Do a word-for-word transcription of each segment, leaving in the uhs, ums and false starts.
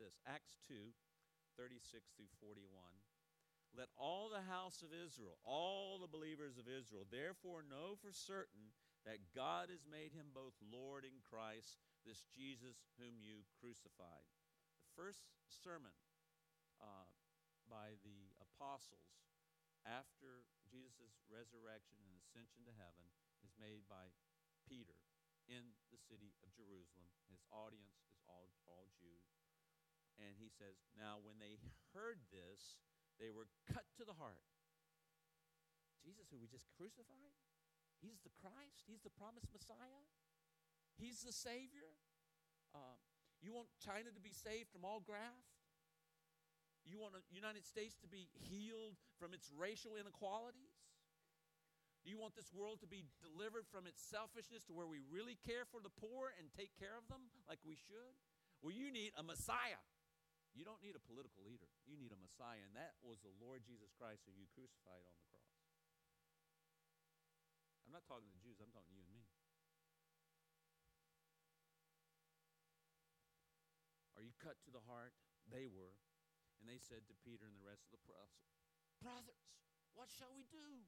this. Acts two, thirty-six through forty-one. Let all the house of Israel, all the believers of Israel, therefore know for certain that God has made him both Lord and Christ, this Jesus whom you crucified. The first sermon uh, by the apostles after Jesus' resurrection and ascension to heaven is made by Peter in the city of Jerusalem. His audience is all, all Jews. And he says, now when they heard this, they were cut to the heart. Jesus, who we just crucified? He's the Christ? He's the promised Messiah? He's the Savior? Uh, you want China to be saved from all graft? You want the United States to be healed from its racial inequalities? Do you want this world to be delivered from its selfishness to where we really care for the poor and take care of them like we should? Well, you need a Messiah. You don't need a political leader. You need a Messiah, and that was the Lord Jesus Christ who you crucified on the cross. I'm not talking to the Jews. I'm talking to you and me. Are you cut to the heart? They were. And they said to Peter and the rest of the apostles, brothers, what shall we do?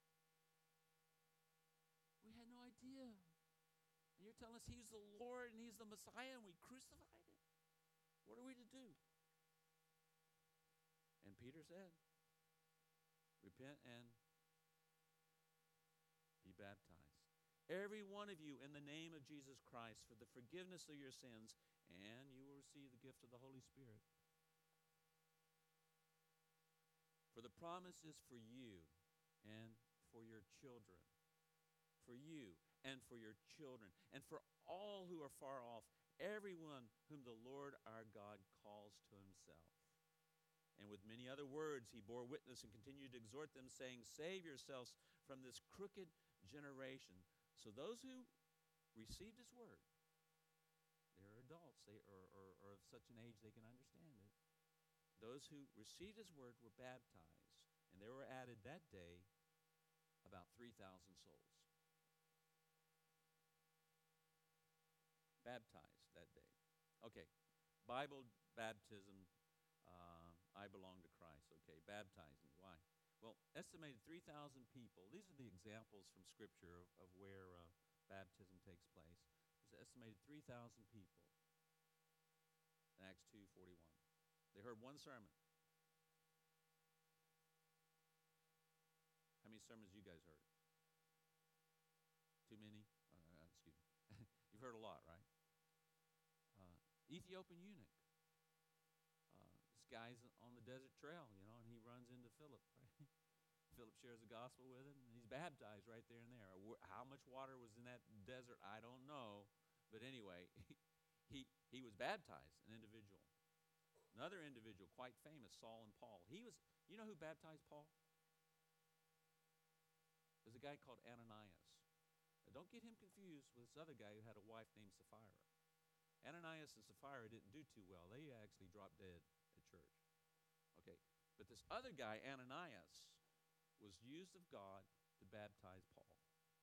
We had no idea. And you're telling us he's the Lord and he's the Messiah and we crucified him? What are we to do? And Peter said, repent and be baptized, every one of you, in the name of Jesus Christ, for the forgiveness of your sins, and you will receive the gift of the Holy Spirit. For the promise is for you and for your children, for you and for your children, and for all who are far off, everyone whom the Lord our God calls to himself. And with many other words he bore witness and continued to exhort them, saying, save yourselves from this crooked generation. So those who received his word, they are adults, they are, are, are of such an age they can understand it. Those who received his word were baptized, and there were added that day about three thousand souls. Baptized that day. Okay, Bible baptism, uh, I belong to Christ. Okay, baptizing, why? Well, estimated three thousand people. These are the examples from Scripture of, of where uh, baptism takes place. There's estimated three thousand people in Acts two forty-one. They heard one sermon. How many sermons you guys heard? Too many? Uh, excuse me. You've heard a lot, right? Uh, Ethiopian eunuch. Uh, this guy's on the desert trail, you know, and he runs into Philip, right? Philip shares the gospel with him, and he's baptized right there and there. How much water was in that desert, I don't know. But anyway, he, he was baptized, an individual. Another individual, quite famous, Saul and Paul. He was, you know who baptized Paul? There's a guy called Ananias. Now, don't get him confused with this other guy who had a wife named Sapphira. Ananias and Sapphira didn't do too well. They actually dropped dead at church. Okay, but this other guy, Ananias, was used of God to baptize Paul.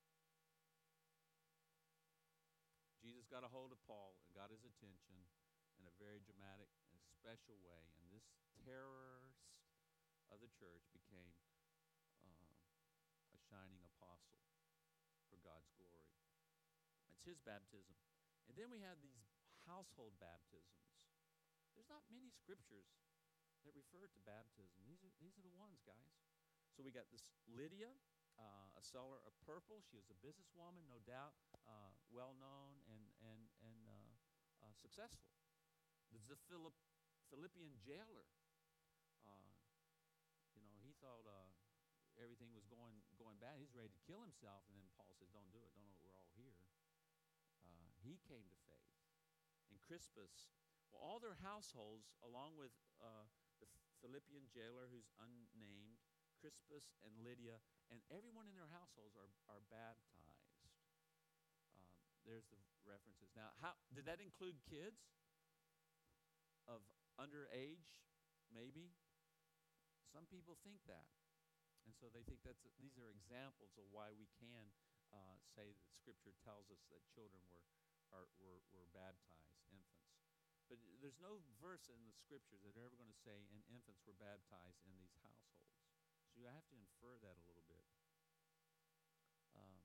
Jesus got a hold of Paul and got his attention in a very dramatic and special way. And this terrorist of the church became uh, a shining apostle for God's glory. It's his baptism. And then we have these household baptisms. There's not many scriptures that refer to baptism. These are, these are the ones, guys. So we got this Lydia, uh, a seller of purple. She was a businesswoman, no doubt, uh, well-known and, and, and uh, uh, successful. There's the Philip, Philippian jailer. Uh, you know, he thought uh, everything was going, going bad. He's ready to kill himself. And then Paul says, don't do it. Don't know we're all here. Uh, he came to faith. And Crispus, well, all their households, along with uh, the Philippian jailer who's unnamed, Crispus and Lydia, and everyone in their households are, are baptized. Um, there's the references. Now, how did that include kids of underage? Maybe. Some people think that. And so they think that's these are examples of why we can uh, say that Scripture tells us that children were, are, were, were baptized, infants. But there's no verse in the scriptures that are ever going to say and infants were baptized in these households. So you have to infer that a little bit. Um,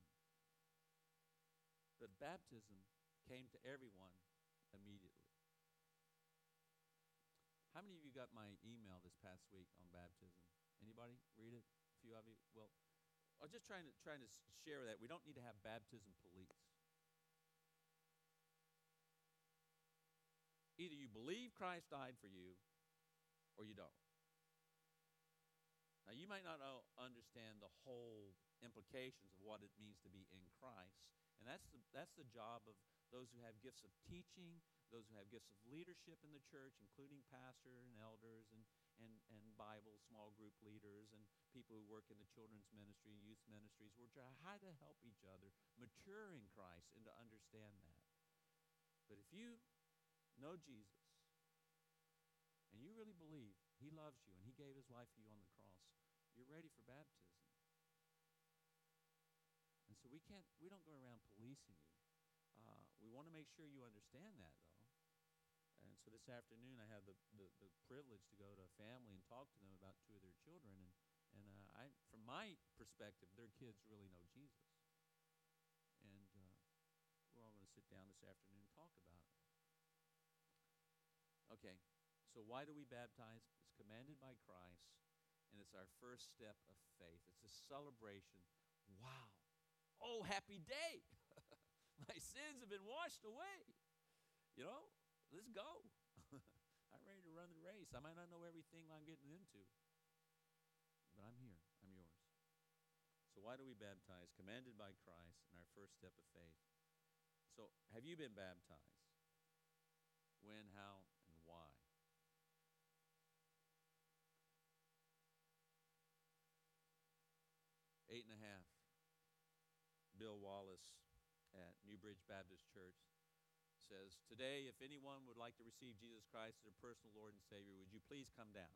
but baptism came to everyone immediately. How many of you got my email this past week on baptism? Anybody read it? A few of you? Well, I was just trying to trying to share that we don't need to have baptism police. Either you believe Christ died for you, or you don't. Now, you might not understand the whole implications of what it means to be in Christ, and that's the that's the job of those who have gifts of teaching, those who have gifts of leadership in the church, including pastor and elders and, and, and Bible small group leaders and people who work in the children's ministry and youth ministries. We're trying to help each other mature in Christ and to understand that. But if you know Jesus and you really believe he loves you and he gave his life for you on the cross, you're ready for baptism. And so we can't, we don't go around policing you. Uh, we want to make sure you understand that, though. And so this afternoon I have the, the, the privilege to go to a family and talk to them about two of their children. And, and uh, I, from my perspective, their kids really know Jesus. And uh, we're all going to sit down this afternoon and talk about it. Okay, so why do we baptize? It's commanded by Christ, and it's our first step of faith. It's a celebration. Wow. Oh, happy day. My sins have been washed away. You know, let's go. I'm ready to run the race. I might not know everything I'm getting into, but I'm here. I'm yours. So why do we baptize? Commanded by Christ in our first step of faith. So have you been baptized? When, how, and why? Eight and a half. Bill Wallace at New Bridge Baptist Church says, today, if anyone would like to receive Jesus Christ as their personal Lord and Savior, would you please come down?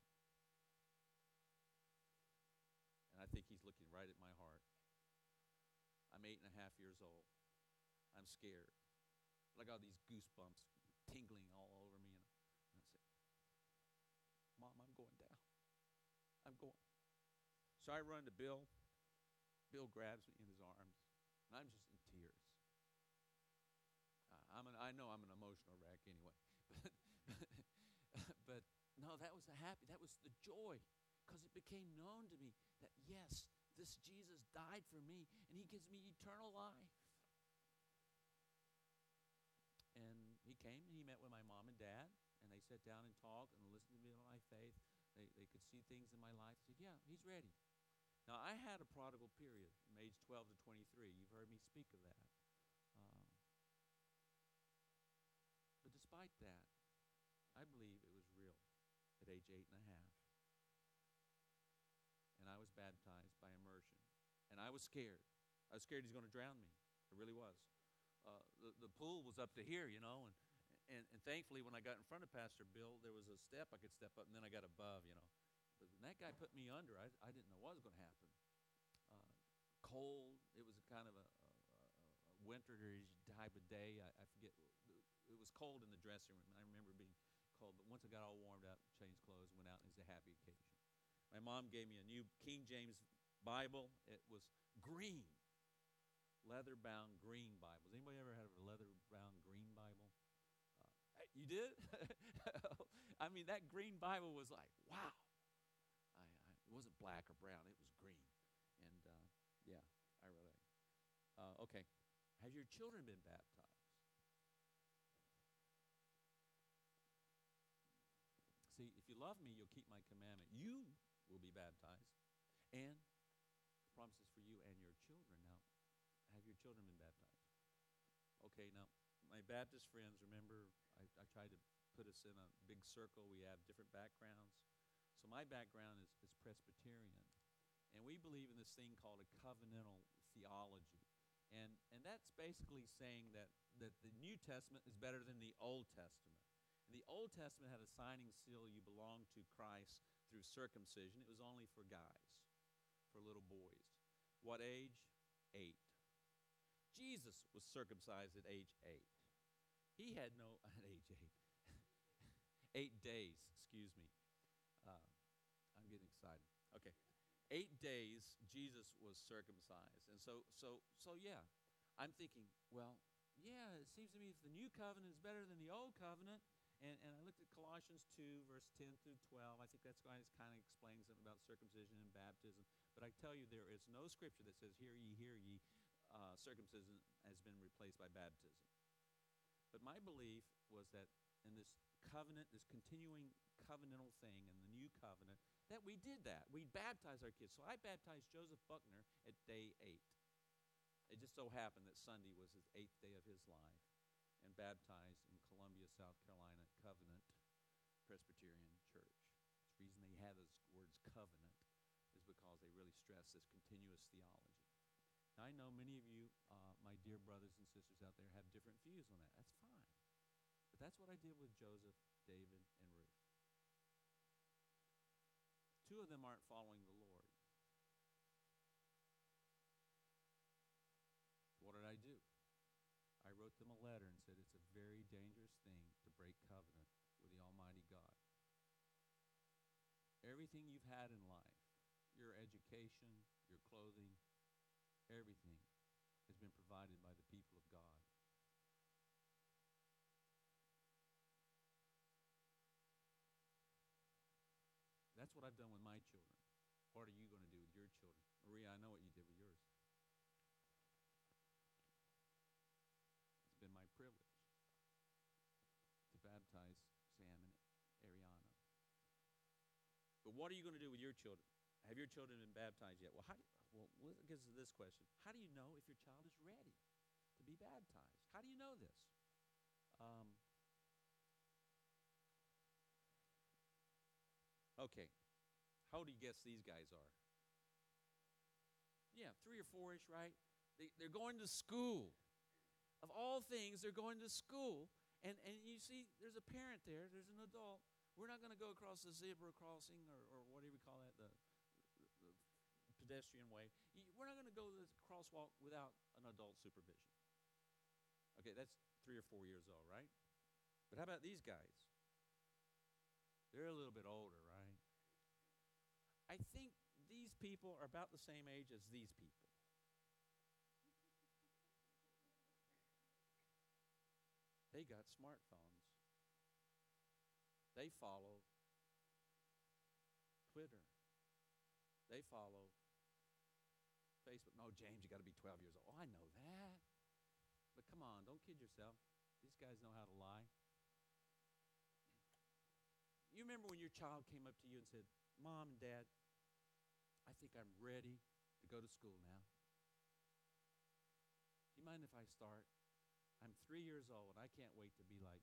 And I think he's looking right at my heart. I'm eight and a half years old. I'm scared. I got these goosebumps tingling all over me. And I said, Mom, I'm going down. I'm going. So I run to Bill. Bill grabs me in his arms, and I'm just in tears. Uh, I'm an, I know I'm an emotional wreck anyway. But, but no, that was the happy. That was the joy, because it became known to me that, yes, this Jesus died for me, and he gives me eternal life. And he came, and he met with my mom and dad, and they sat down and talked and listened to me about my faith. They, they could see things in my life. They said, yeah, he's ready. Now, I had a prodigal period from age twelve to twenty-three. You've heard me speak of that. Um, but despite that, I believe it was real at age eight and a half. And I was baptized by immersion. And I was scared. I was scared he's going to drown me. I really was. Uh, the, the pool was up to here, you know, and, and, and thankfully when I got in front of Pastor Bill, there was a step I could step up, and then I got above, you know. But when that guy put me under, I, I didn't know what was going to happen. Uh, cold. It was kind of a, a, a winter type of day. I, I forget. It was cold in the dressing room. I remember being cold. But once I got all warmed up, changed clothes, went out, and it was a happy occasion. My mom gave me a new King James Bible. It was green, leather-bound green Bibles. Anybody ever had a leather-bound green Bible? Uh, you did? I mean, that green Bible was like, wow. It wasn't black or brown. It was green. And, uh, yeah, I really. Uh, okay. Have your children been baptized? See, if you love me, you'll keep my commandment. You will be baptized. And the promise is for you and your children. Now, have your children been baptized? Okay, now, my Baptist friends, remember, I, I tried to put us in a big circle. We have different backgrounds. So my background is, is Presbyterian, and we believe in this thing called a covenantal theology, and and that's basically saying that, that the New Testament is better than the Old Testament. And the Old Testament had a signing seal: you belong to Christ through circumcision. It was only for guys, for little boys. What age? Eight. Jesus was circumcised at age eight. He had no, at age eight. eight days, excuse me. Uh, I'm getting excited. Okay. Eight days Jesus was circumcised. And so so so yeah, I'm thinking, well, yeah, it seems to me if the new covenant is better than the old covenant, and, and I looked at Colossians two, verse ten through twelve. I think that's kind of explains something about circumcision and baptism. But I tell you, there is no scripture that says, hear ye, hear ye, uh, circumcision has been replaced by baptism. But my belief was that in this covenant, this continuing covenantal thing in the new covenant, that we did that. We baptized our kids. So I baptized Joseph Buckner at day eight. It just so happened that Sunday was his eighth day of his life, and baptized in Columbia, South Carolina, Covenant Presbyterian Church. The reason they have those words covenant is because they really stress this continuous theology. Now, I know many of you, uh, my dear brothers and sisters out there, have different views on that. That's fine. But that's what I did with Joseph, David, and Ruth. Two of them aren't following the Lord. What did I do? I wrote them a letter and said it's a very dangerous thing to break covenant with the Almighty God. Everything you've had in life, your education, your clothing, everything has been provided by the people of God. That's what I've done with my children. What are you going to do with your children? Maria, I know what you did with yours. It's been my privilege to baptize Sam and Ariana. But what are you going to do with your children? Have your children been baptized yet? Well, how do you, well, it gets to this question. How do you know if your child is ready to be baptized? How do you know this? Um, okay. How old do you guess these guys are? Yeah, three or four-ish, right? They, they're going to school. Of all things, they're going to school. And, and you see, there's a parent there. There's an adult. We're not going to go across the zebra crossing or, or whatever we call that, the, the, the pedestrian way. We're not going to go to the crosswalk without an adult supervision. Okay, that's three or four years old, right? But how about these guys? They're a little bit older, right? I think these people are about the same age as these people. They got smartphones. They follow Twitter. They follow Facebook. No, James, you got to be twelve years old. Oh, I know that. But come on, don't kid yourself. These guys know how to lie. You remember when your child came up to you and said, Mom and Dad, I think I'm ready to go to school now. Do you mind if I start? I'm three years old, and I can't wait to be like.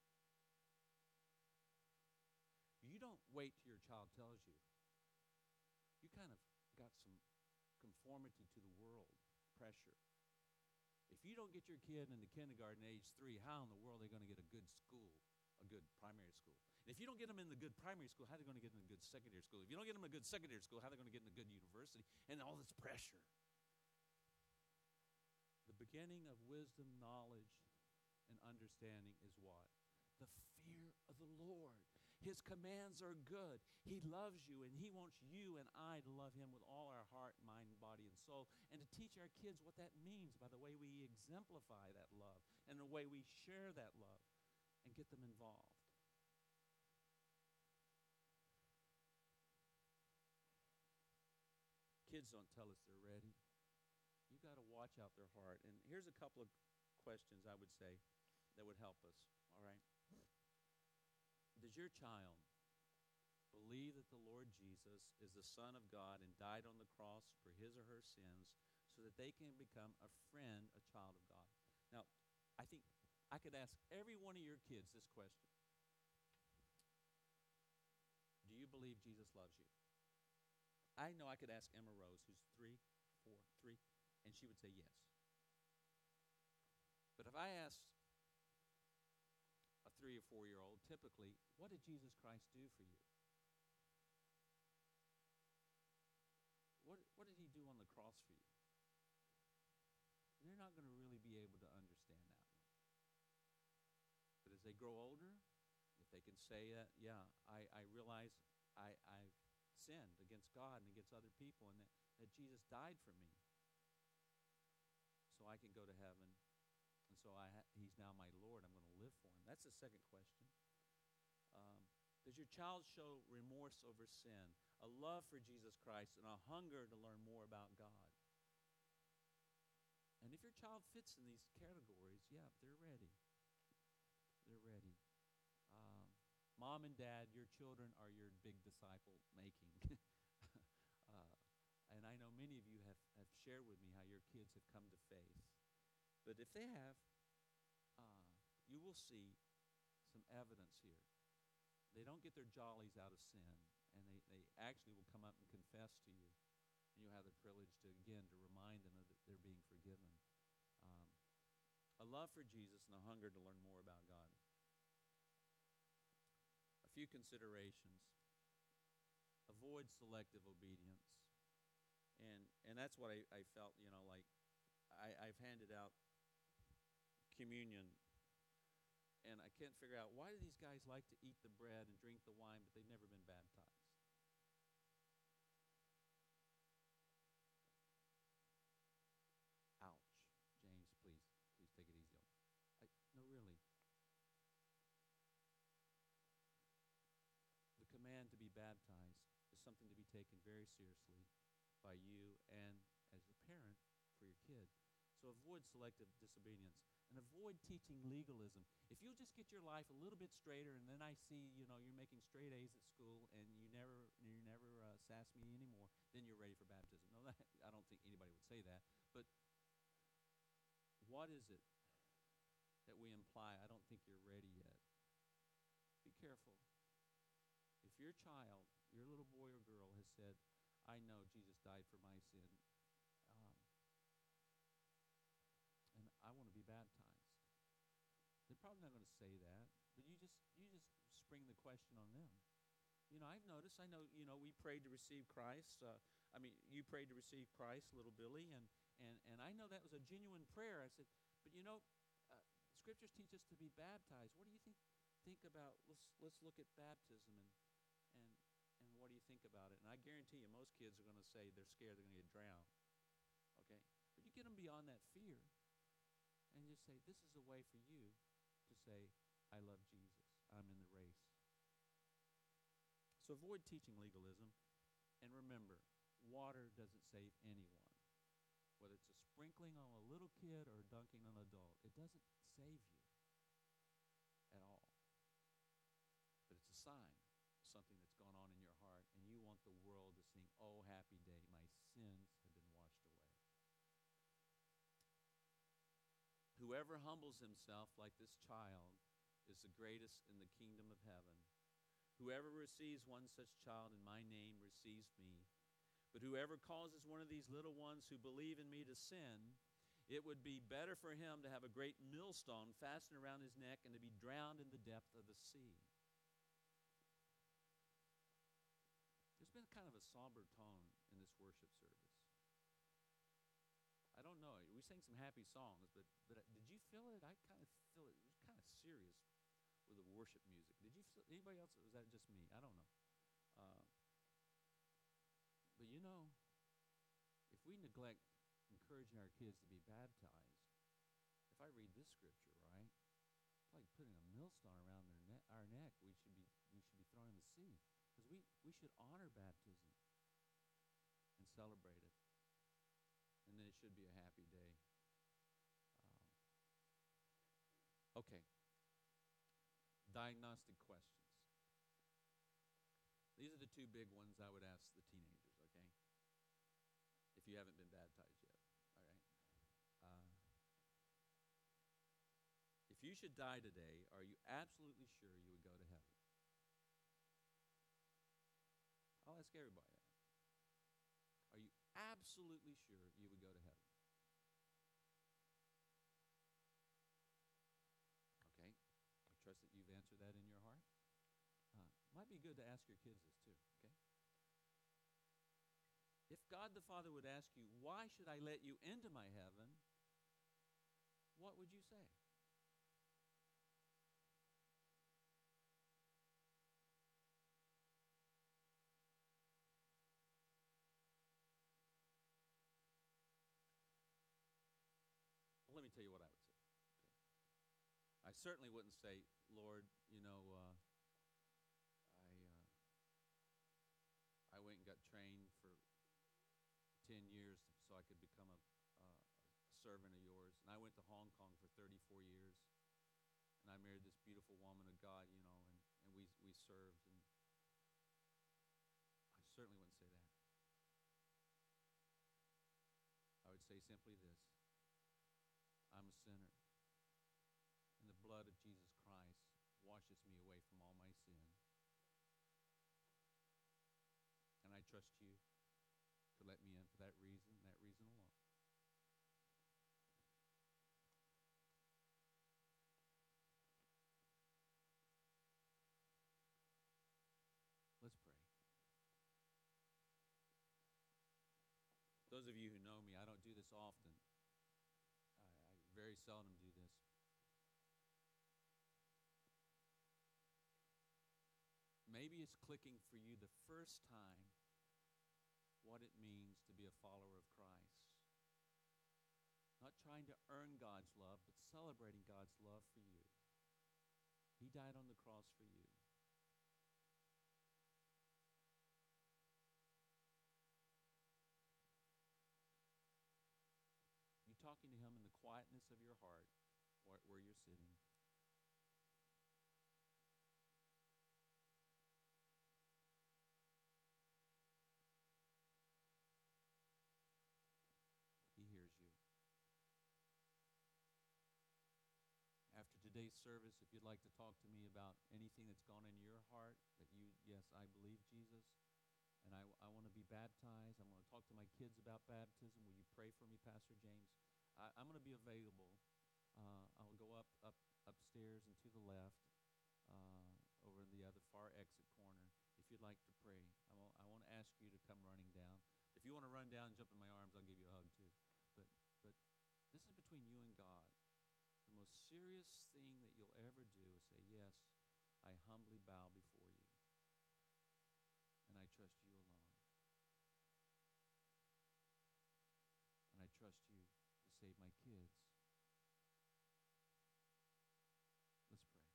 You don't wait till your child tells you. You kind of got some conformity to the world pressure. If you don't get your kid into kindergarten at age three, how in the world are they going to get a good school, a good primary school? And if you don't get them in the good primary school, how are they going to get in a good secondary school? If you don't get them in a good secondary school, how are they going to get in a good university? And all this pressure. The beginning of wisdom, knowledge, and understanding is what? The fear of the Lord. His commands are good. He loves you, and he wants you and I to love him with all our heart, mind, body, and soul, and to teach our kids what that means by the way we exemplify that love and the way we share that love and get them involved. Kids don't tell us they're ready. You got to watch out their heart. And here's a couple of questions I would say that would help us, all right? Does your child believe that the Lord Jesus is the Son of God and died on the cross for his or her sins so that they can become a friend, a child of God? Now, I think I could ask every one of your kids this question. Do you believe Jesus loves you? I know I could ask Emma Rose, who's three, four, three, and she would say yes. But if I asked a three or four-year-old, typically, what did Jesus Christ do for you? What, what did he do on the cross for you? They're not going to really be able to understand that one. But as they grow older, if If they can say that, yeah, I, I realize I, I've sinned against God and against other people, and that, that Jesus died for me so I can go to heaven, and so I ha- he's now my Lord. I'm going to live for him. That's the second question. Um, does your child show remorse over sin, a love for Jesus Christ, and a hunger to learn more about God? And if your child fits in these categories, yeah, they're ready. They're ready. Um, Mom and Dad, your children are your big disciple making. uh, and I know many of you have, have shared with me how your kids have come to faith. But if they have, uh, you will see some evidence here. They don't get their jollies out of sin, and they, they actually will come up and confess to you. And you'll have the privilege to, again, to remind them that they're being forgiven. Um, a love for Jesus and a hunger to learn more about God. A few considerations. Avoid selective obedience. And and that's what I, I felt, you know, like I, I've handed out communion, and I can't figure out, why do these guys like to eat the bread and drink the wine, but they've never been baptized? Ouch. James, please, please take it easy. I, no, really. The command to be baptized is something to be taken very seriously by you and as a parent for your kid. So avoid selective disobedience and avoid teaching legalism. If you'll just get your life a little bit straighter, and then I see, you know, you're making straight A's at school and you never you never uh, sass me anymore, then you're ready for baptism. No, that, I don't think anybody would say that. But what is it that we imply? I don't think you're ready yet. Be careful. If your child, your little boy or girl has said, I know Jesus died for my sin, um, and I want to be baptized, they're probably not going to say that, but you just you just spring the question on them. You know, I've noticed, I know, you know, we prayed to receive Christ. Uh, I mean, you prayed to receive Christ, little Billy, and, and, and I know that was a genuine prayer. I said, but you know, uh, Scriptures teach us to be baptized. What do you think think about, let's let's look at baptism, and and and what do you think about it? And I guarantee you, most kids are going to say they're scared they're going to get drowned. Okay? But you get them beyond that fear, and just say, this is a way for you to say, I love Jesus. I'm in the race. So avoid teaching legalism, and remember, water doesn't save anyone. Whether it's a sprinkling on a little kid or dunking on an adult, it doesn't save you at all. But it's a sign of something that's gone on in your heart, and you want the world to sing, oh, happy day, my sins have been washed away. Whoever humbles himself like this child is the greatest in the kingdom of heaven. Whoever receives one such child in my name receives me. But whoever causes one of these little ones who believe in me to sin, it would be better for him to have a great millstone fastened around his neck and to be drowned in the depth of the sea. There's been kind of a somber tone in this worship service. I don't know. We sang some happy songs, but, but did you feel it? I kind of feel it. It was kind of serious with the worship music. Did you feel, anybody else, or was that just me? I don't know. Uh, but you know, if we neglect encouraging our kids to be baptized, if I read this scripture right, it's like putting a millstone around their ne- our neck. We should be we should be thrown in the sea, because we, we should honor baptism and celebrate it, and then it should be a happy day. Um, okay. Diagnostic questions. These are the two big ones I would ask the teenagers, okay? If you haven't been baptized yet, all right? Uh, if you should die today, are you absolutely sure you would go to heaven? I'll ask everybody that. Are you absolutely sure you would go to heaven? Okay. I trust that you've answered that in your heart. Uh, might be good to ask your kids this too, okay? If God the Father would ask you, why should I let you into my heaven, what would you say? certainly wouldn't say, Lord, you know, uh, I uh, I went and got trained for ten years so I could become a, uh, a servant of yours. And I went to Hong Kong for thirty-four years, and I married this beautiful woman of God, you know, and, and we we served. And I certainly wouldn't say that. I would say simply this: I'm a sinner, and the blood of Jesus Christ washes me away from all my sin. And I trust you to let me in for that reason, that reason alone. Let's pray. Those of you who know me, I don't do this often. I, I very seldom do this. Maybe it's clicking for you the first time what it means to be a follower of Christ. Not trying to earn God's love, but celebrating God's love for you. He died on the cross for you. You talking to him in the quietness of your heart where, where you're sitting. He hears you. After today's service, if you'd like to talk to me about anything that's gone in your heart, that you, yes, I believe Jesus, and I, I want to be baptized. I want to talk to my kids about baptism. Will you pray for me, Pastor James? I, I'm going to be available. Uh, I'll go up, up upstairs and to the left, uh, over in the other far exit corner. If you'd like to pray, I won't, I won't ask you to come running down. If you want to run down and jump in my arms, I'll give you a hug too. But but this is between you and God. The most serious thing that you'll ever do is say, yes, I humbly bow before you, and I trust you alone. And I trust you to save my kids. Let's pray.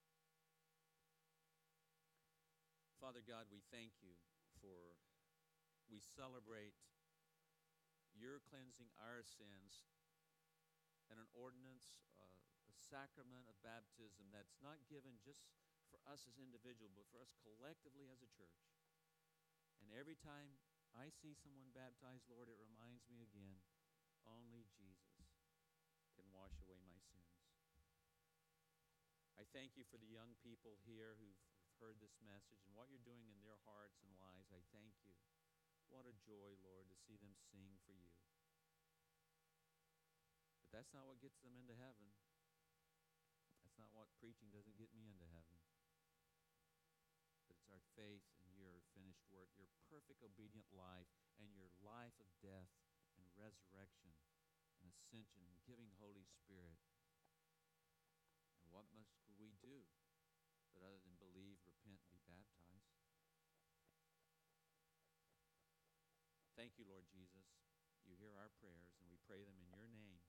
Father God, we thank you for, we celebrate your cleansing our sins and an ordinance, uh, a sacrament of baptism that's not given just for us as individuals, but for us collectively as a church. And every time I see someone baptized, Lord, it reminds me again, only Jesus can wash away my sins. I thank you for the young people here who've heard this message and what you're doing in their hearts and lives. I thank you. What a joy, Lord, to see them sing for you. But that's not what gets them into heaven. That's not what preaching doesn't get me into heaven. But it's our faith in your finished work, your perfect obedient life, and your life of death and resurrection and ascension and giving Holy Spirit. And what must we do but other than believe, repent, and be baptized? Thank you, Lord Jesus. You hear our prayers, and we pray them in your name.